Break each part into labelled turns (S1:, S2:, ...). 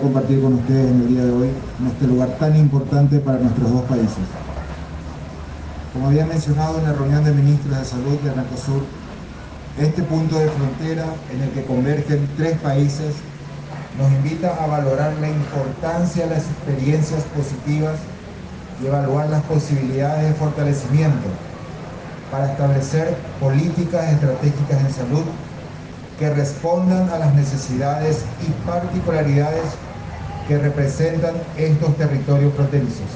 S1: compartir con ustedes en el día de hoy en este lugar tan importante para nuestros dos países. Como había mencionado en la reunión de ministros de salud de Mercosur, este punto de frontera en el que convergen tres países nos invita a valorar la importancia de las experiencias positivas y evaluar las posibilidades de fortalecimiento para establecer políticas estratégicas en salud que respondan a las necesidades y particularidades que representan estos territorios fronterizos.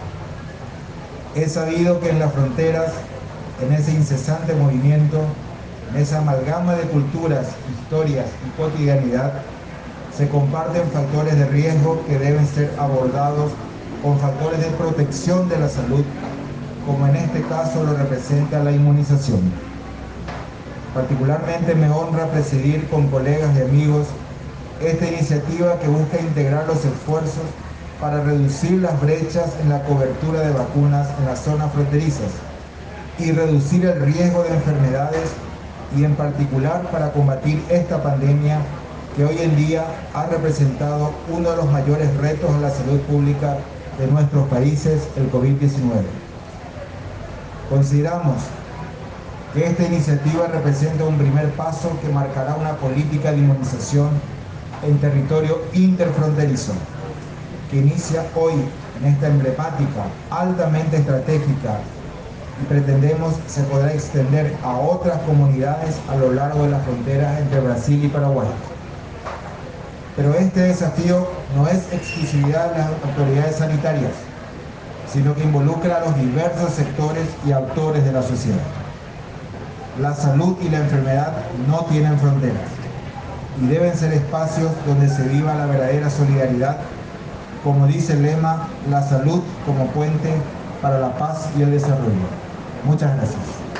S1: Es sabido que en las fronteras, en ese incesante movimiento, en esa amalgama de culturas, historias y cotidianidad, se comparten factores de riesgo que deben ser abordados con factores de protección de la salud, como en este caso lo representa la inmunización. Particularmente me honra presidir con colegas y amigos esta iniciativa que busca integrar los esfuerzos para reducir las brechas en la cobertura de vacunas en las zonas fronterizas y reducir el riesgo de enfermedades y en particular para combatir esta pandemia que hoy en día ha representado uno de los mayores retos a la salud pública de nuestros países, el COVID-19. Consideramos que esta iniciativa representa un primer paso que marcará una política de inmunización en territorio interfronterizo, que inicia hoy en esta emblemática, altamente estratégica, y pretendemos se podrá extender a otras comunidades a lo largo de las fronteras entre Brasil y Paraguay. Pero este desafío no es exclusividad de las autoridades sanitarias, sino que involucra a los diversos sectores y actores de la sociedad. La salud y la enfermedad no tienen fronteras y deben ser espacios donde se viva la verdadera solidaridad, como dice el lema, la salud como puente para la paz y el desarrollo. Muchas gracias.